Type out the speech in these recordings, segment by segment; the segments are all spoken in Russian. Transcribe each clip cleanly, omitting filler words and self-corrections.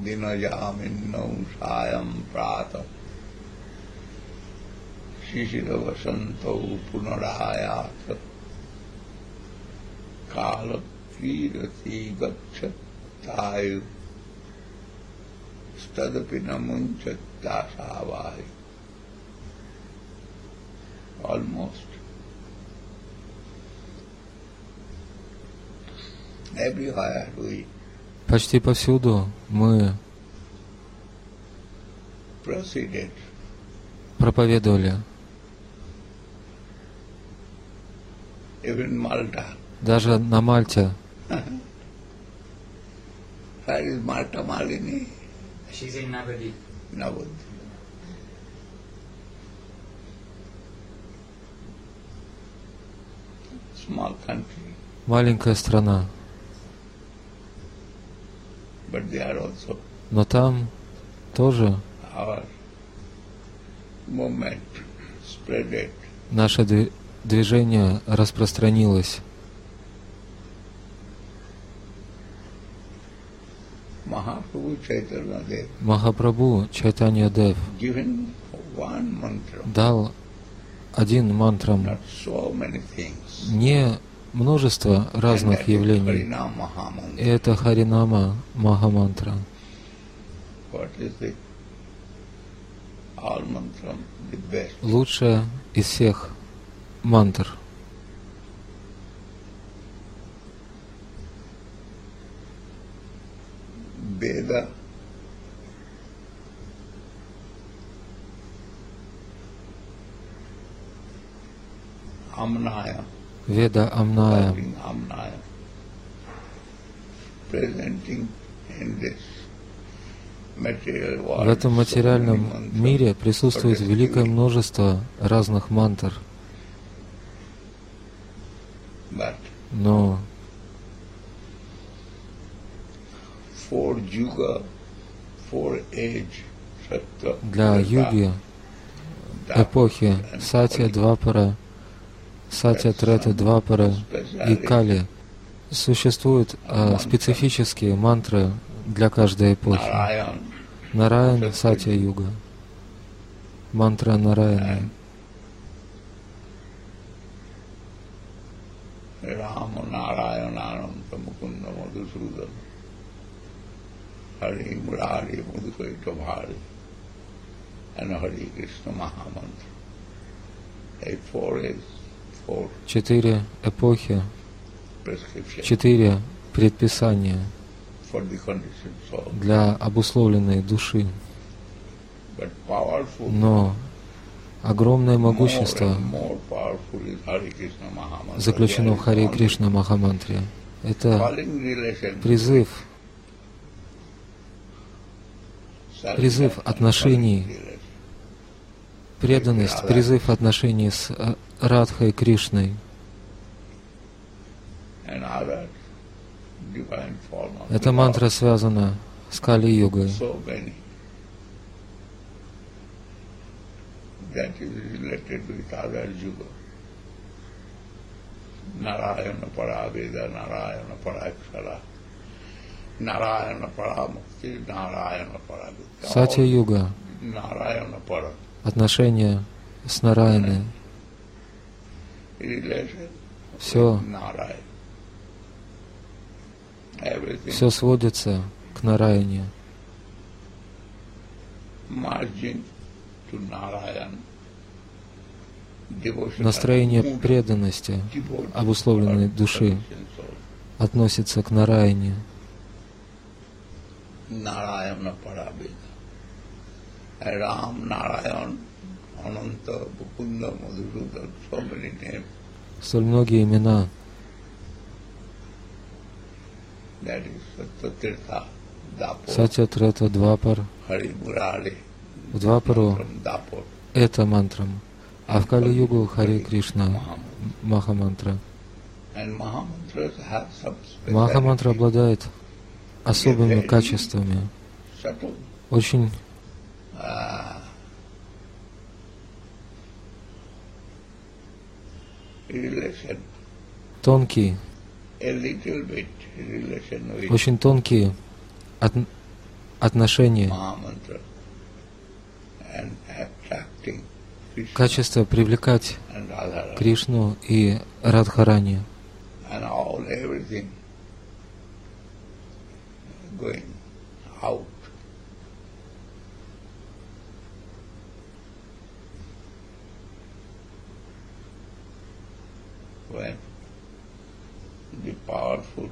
dinajaminnau sayam prata shishira vasantau punarayata kala kirati gacchatayu stadapi namunchatasavai. Almost everywhere we почти повсюду мы proceeded. Проповедовали. Even Malta. Даже на Мальте. Where is Malta Malini? She's in Navadip. Navadip. Small country. Маленькая страна. But they are also Но там тоже our movement spreaded. наше движение распространилось. Махапрабху Чайтанья Дев дал один мантрам не множество разных явлений. И это Харинама Махамантра. Лучшая из всех мантр. Веда, Амная, Веда Амная, в этом материальном мире присутствует великое множество разных мантр. Но для юги, эпохи Сатья, Двапара, Сатья, Трета, Двапара и Кали существуют специфические мантры для каждой эпохи. Нараян, Сатья Юга, мантра Нараяна. Rama Narayanam Tamukunda Madhusudan Hari Murari Madhukaita Bhari and Hari Krishna Mahamantra. Четыре эпохи, четыре предписания для обусловленной души. Но огромное могущество заключено в Харе Кришна Махамантре. Это призыв отношений, преданность, призыв отношений с Радхой Кришной. Эта мантра связана с Кали-югой. That is related with other yuga. Narayana Paraveda, Narayana Parakshara, Narayana Paramukti, Narayana Paraveda. Сатья-юга. Narayana Para. Отношения с Нараяной. Все сводится к Нараяне. Настроение преданности, обусловленной души, относится к Нараяне. Столь многие имена. Сатья, Трета, Двапар. В Двапару это мантрам, а в Кали-югу Харе Кришна Махамантра. Махамантра обладает особыми качествами, очень очень тонкие отношение, Mahamantra and attracting Krishna качество привлекать and Radharani Кришну и Радхарани. and everything going out. When the powerful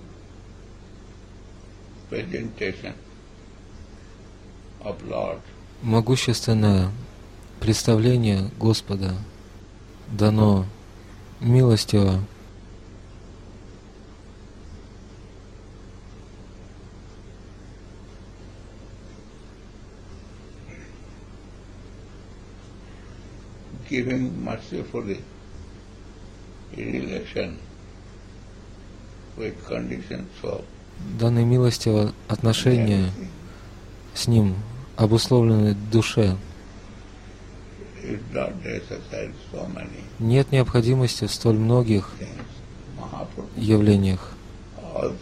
presentation of Lord Могущественное представление Господа дано милостиво giving mercifully a relation with conditions of данной милостиво отношения everything. с Ним обусловлены душе. It's not necessary so many Нет необходимости в столь многих things. Mahaprabhu явлениях. also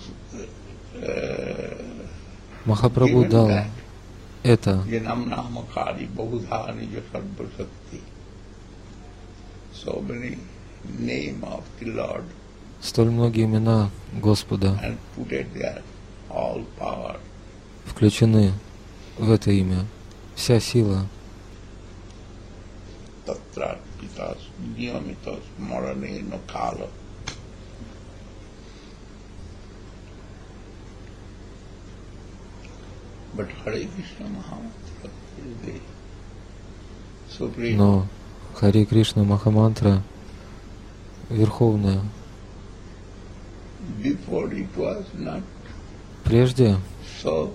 Махапрабху given дал that. это. Janam namakari bahudhani jasarva shakti. So many name of the Lord Столь многие имена Господа and put it there, all power. включены в это имя. Вся сила. Tatra pitas niyamitas marane no kala. But Hare Krishna Mahamantra is the supreme. Но Харе Кришна Махамантра верховная. Before it was not Прежде so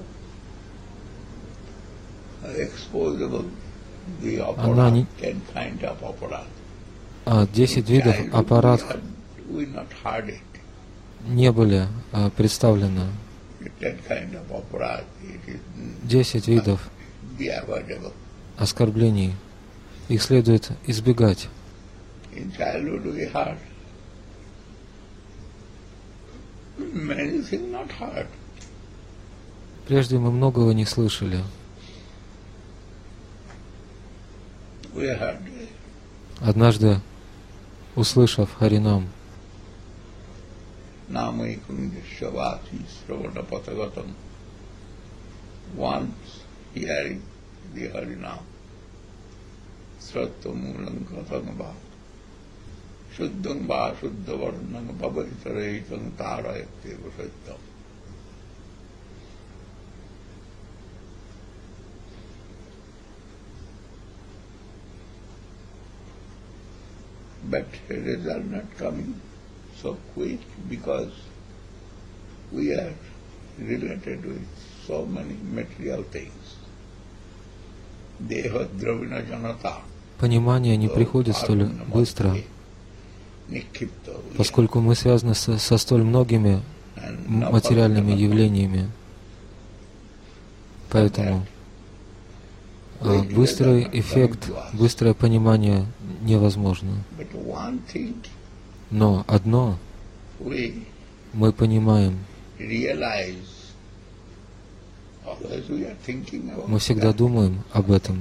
exposable. The Она не- aparat, 10 kind of aparat. 10 видов Childhood аппаратов we not heard it. не были представлены. 10 kind of aparat, it is 10 видов be avoidable. оскорблений. Их следует избегать. In childhood we heard many things not heard. Прежде мы многого не слышали. We heard Однажды, услышав Харинам, Namai Kundishavati Sravana Patagatam. Once hearing the Harinam, Srattamulang Katangba, Shuddhangba Shuddhavarnang Babaitaraitam Tarayateva Sattam. But results are not coming so quick because we are related with so many material things. Deha Dravina Janata. понимание не приходит столь быстро, поскольку мы связаны со столь многими материальными явлениями. Поэтому быстрый эффект, быстрое понимание невозможно. But one thing Но одно we мы понимаем, realize, always we are thinking about мы всегда that. думаем об этом.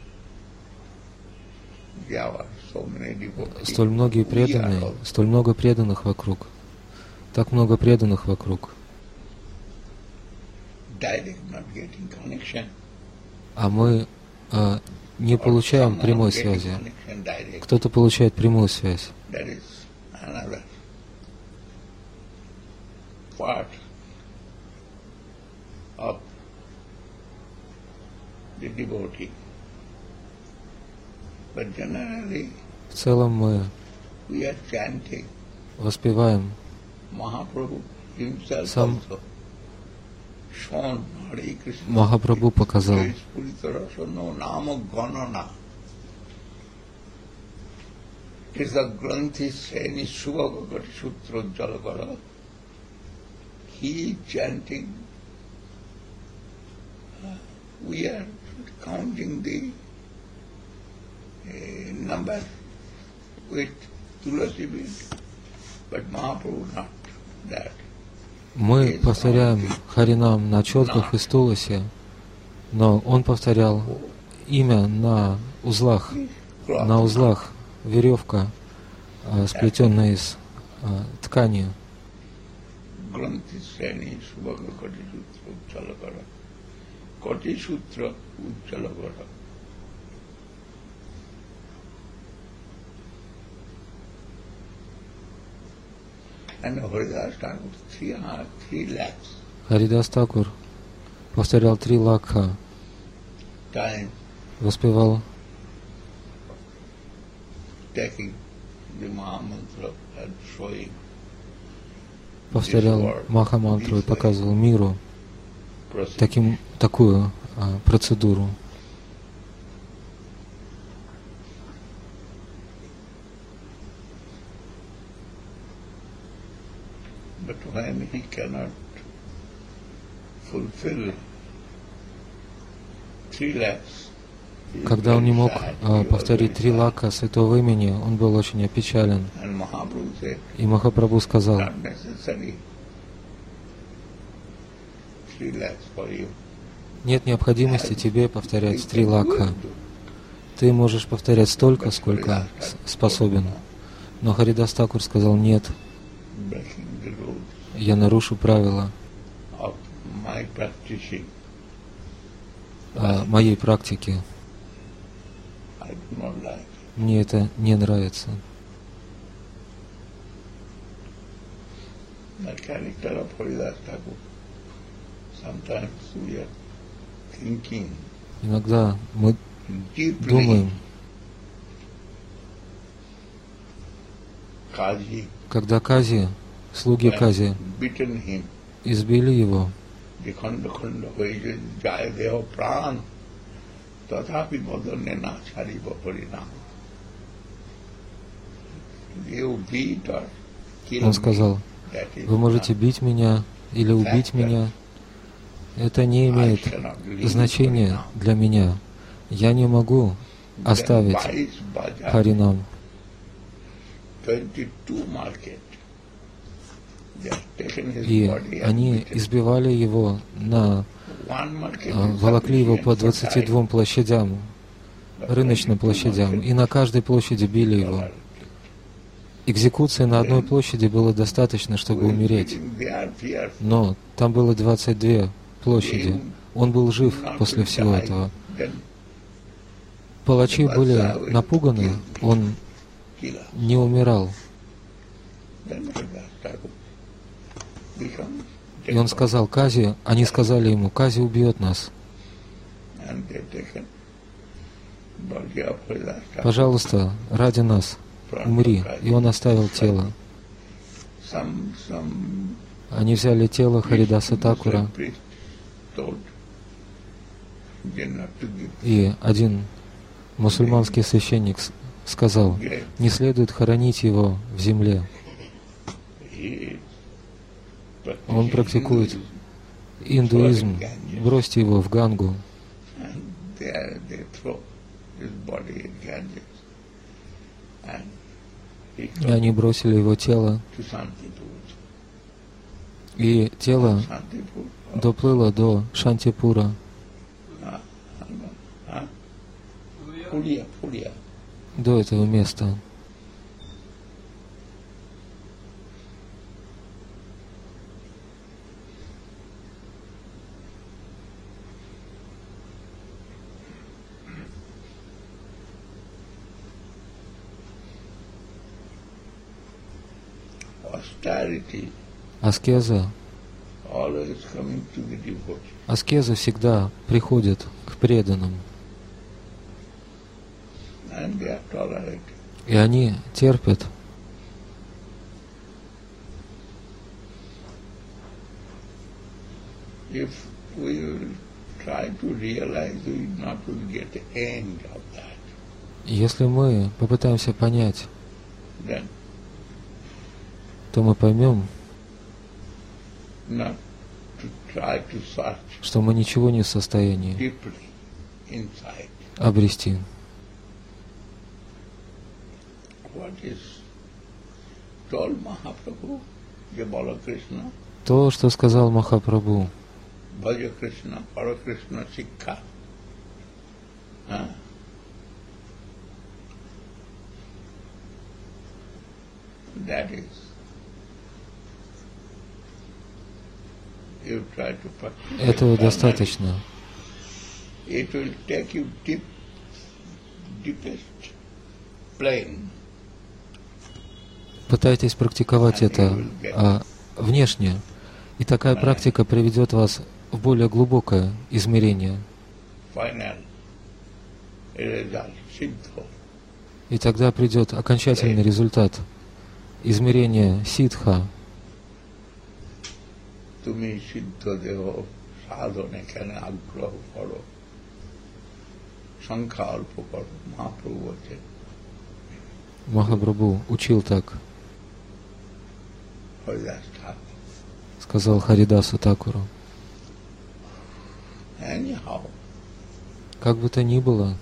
There are so many devotees. Столь многие We are преданные, all столь много преданных вокруг. Так много преданных вокруг. direct not getting connection. А мы не получаем Someone прямой getting связи. connection direct. Кто-то получает прямую связь. That is another part of the devotee. But generally, В целом мы we are chanting воспеваем Mahaprabhu himself Some- also. Shown Hare Krishna. Махапрабху показал. Puritarasana Nama Ganana. It's the Granthi Seni Shubhavagati Sutra Jalagara. He chanting. We are counting the number with Tulasi bead, but Mahaprabhu not that. Мы повторяем Харинам на четках из Туласи, Но он повторял имя на узлах веревка, сплетенная из ткани. Granthi Sreni Subhaga Koti Sutra Uchchalakara. Koti Sutra Uchchalakara. And Haridas Thakur, 3 lakhs Харидас Такур повторял 3 лакха, times воспевал taking the Mahamantra and showing повторял Махамантру и показывал миру такую процедуру. But when he cannot fulfill 3 lakhs, he is Когда он very не мог sad, he was повторить very 3 sad. лака святого имени, он был очень опечален. And Mahaprabhu said, И Махапрабху сказал: not necessary 3 lakhs for you. нет необходимости тебе повторять 3 лакха. Ты можешь повторять столько, сколько способен. Но Харидас Такур сказал: нет, Breaking the rules я нарушу правила of my practicing. моей практики. I do not like it. Мне это не нравится. The character of Haridas Thakur. Sometimes we are thinking Иногда мы deeply. думаем, Kaji, когда Кази, слуги Кази, beaten him, избили его, Dikhanda Khanda Hoye Jaya Deho Pran, Tathapi Bodhane Na Chariva Harinam. You beat or kill он me. сказал: That is вы можете not. бить меня или убить меня. Это не имеет значения для меня. Я не могу оставить Then Bais Bajar, Харинам. 22 market. They have taken his И body and они beaten. избивали его, One market is волокли его по sufficient for 22 площадям, рыночным площадям, и на каждой площади били его. Экзекуции на одной площади было достаточно, чтобы умереть. Но там было 22 площади. Он был жив после всего этого. Палачи были напуганы, он не умирал. И он сказал Кази, они сказали ему: Кази убьет нас. Пожалуйста, ради нас, умри. И он оставил тело. Они взяли тело Харидаса Такура, и один мусульманский священник сказал: не следует хоронить его в земле. Он практикует индуизм, бросьте его в Гангу. И они бросили его тело, и тело доплыло до Шантипура, до этого места. Аскеза, аскеза всегда приходит к преданным, и они терпят. Если мы попытаемся понять, то мы поймем, что мы ничего не в состоянии обрести. told Mahaprabhu, the Balakrishna, То, что сказал Махапрабху, Bhaja Krishna, Para Krishna Sikha. That is, you try to practice. Этого достаточно. It will take you deepest plane. Пытайтесь практиковать это внешне, и такая практика приведет вас в более глубокое измерение. Final result, Siddha. И тогда придет окончательный результат измерения сидха. Tumi Siddha Deho Sadhana Kane Agraha Karo Sankha Alpa Karo. Mahaprabhu bacchen. Махапрабху учил так, Haridas Thakur. сказал Харидасу Такуру. Anyhow, Как бы то ни было,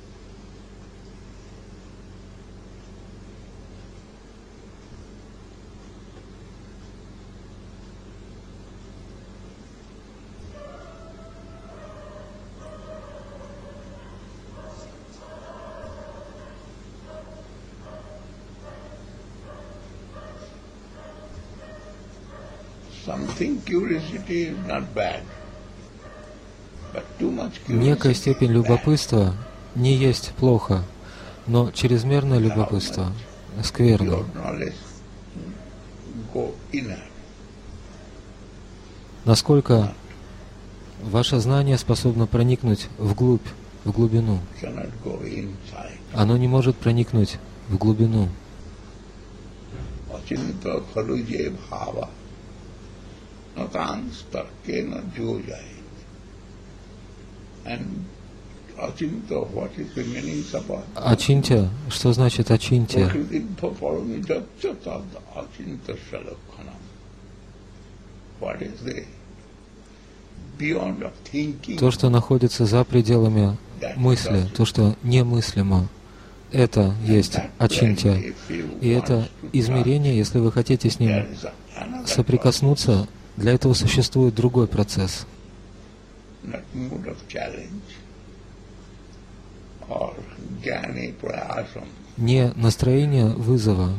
something curiosity is not bad, but too much некая curiosity степень is bad. любопытства не есть плохо, но чрезмерное любопытство скверно. Your knowledge go inner. Насколько ваше знание способно проникнуть вглубь, в глубину. Cannot go inside. Оно не может проникнуть в глубину. Achinta khaluje bhava natang starkena jojai. And achinta, what is the meaning of Ачинтя, что значит ачинтя? Prakriti paramita chatad achinta salakhanam. What is the beyond of thinking? То, что находится за пределами мысли, то, что немыслимо, это есть ачинтя. И это измерение, если вы хотите с ним There is another соприкоснуться, для этого существует другой процесс. not mood of challenge or jnani prayasam. Не настроение вызова,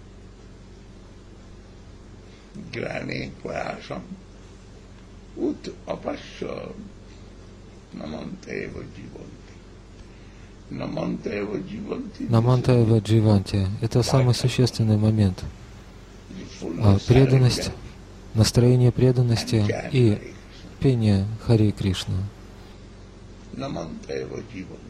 Jnani prayasam ut apasya namanteva jivanti. Namanteva jivanti. намантаева дживанти. Это самый существенный момент. Fullness Преданность, настроение преданности и пение Харе Кришна. Namanteva jivanti.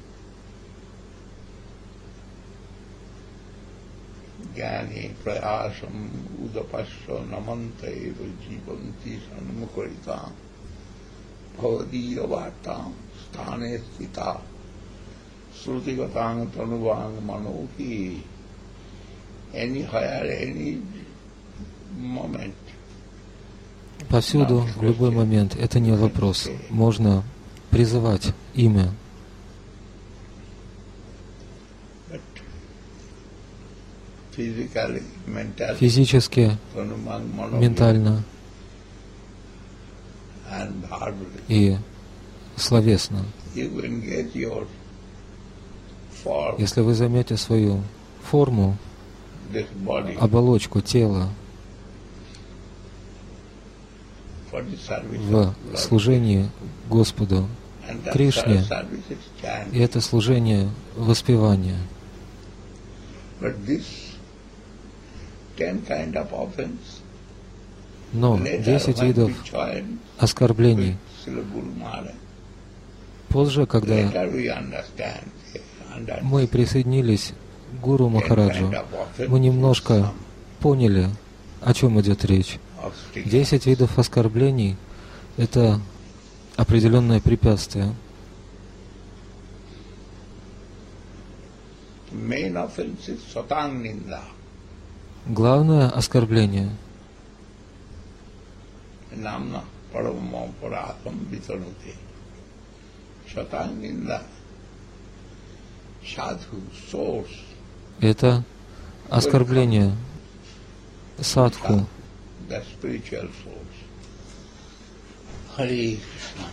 Jnani prayasam udapasya namanteva jivanti sanmukharita bhavadiya vartam sthane sthita srutigatang tanuvang manohi. Anywhere, any moment. Повсюду, в любой момент, это не вопрос. Можно призывать имя, But physically, mentally, физически, tanuvang manohi ментально and verbally. и словесно. You engage your form, Если вы займете свою форму, this body, оболочку тела for the service в of Lord. служении Господу, And that Кришне, service is chanting. и это служение воспевания. But this 10 kind of offense, Но later 10 when видов we join оскорблений. with Srila Guru Maharaj, Позже, когда later we understand. And мы присоединились к Гуру Махараджу, мы немножко поняли, о чем идет речь. 10 видов оскорблений — это определенное препятствие. Main offense is Satang Ninda. Главное оскорбление Namna Paramam Paratam Vitanute. Satang Ninda. Sadhu, source, — это оскорбление садху, the spiritual source. Hare Krishna.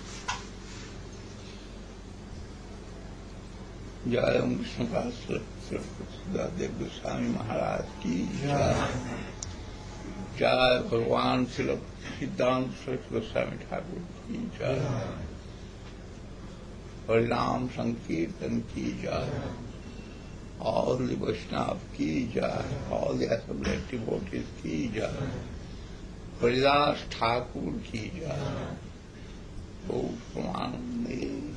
Jai Om Krishna Pastor Sudadev Goswami Maharaj ki Jai. Jai Bhagavan Srila Siddhanta Saraswati Goswami Thakur ki Jai. Harinam Sankirtan ki Jai. All the Vaishnava ki Jai. All the assembled devotees ki Jai. Haridas Thakur ki Jai. Om Pramanande.